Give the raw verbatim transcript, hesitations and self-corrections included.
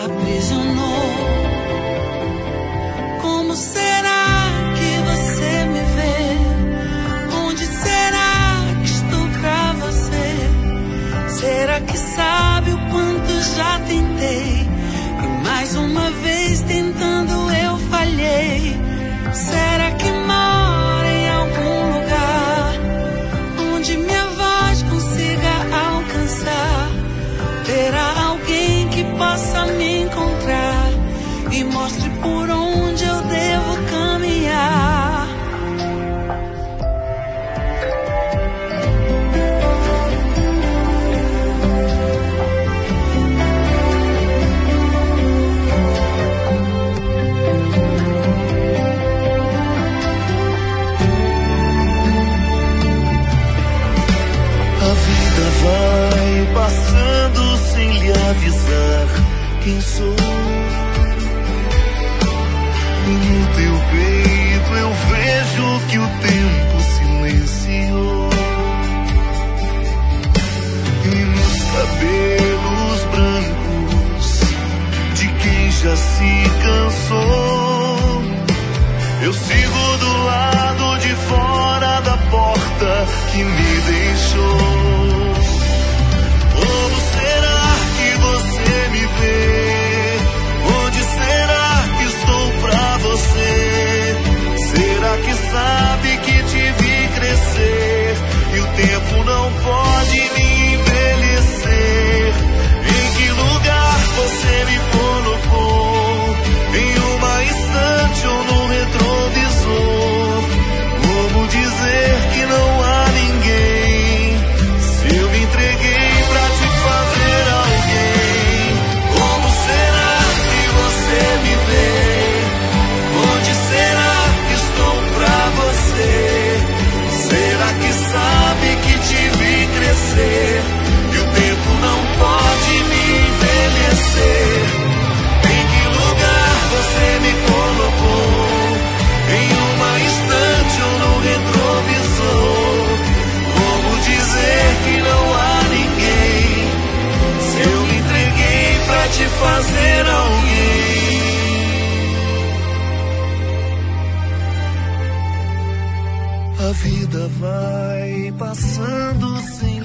aprisionou. Como será que você me vê? Onde será que estou pra você? Será que sabe o quanto já tentei? E mais uma vez tentando eu falhei. Será que mora em algum lugar onde minha voz consiga alcançar? Terá alguém que possa me encontrar e mostre por onde eu devo caminhar. A vida vai passando sem lhe avisar quem sou. E no teu peito eu vejo que o tempo silenciou. E nos cabelos brancos de quem já se cansou, eu sigo do lado de fora da porta que me deixou. Como será que você me vê? Onde será que estou pra você? Será que sabe que te vi crescer e o tempo não pode me envelhecer? Em que lugar você me colocou? Em uma estante ou no retrovisor? Como dizer que não há ninguém se eu me entreguei pra te fazer alguém? Como será que você me vê? Onde será que estou pra você? Será que sabe que te vi crescer e o tempo não pode me envelhecer? Em que lugar você me colocou? Em uma estante ou no retrovisor? Como dizer que não há ninguém se eu me entreguei pra te fazer alguém? A vida vai passando sem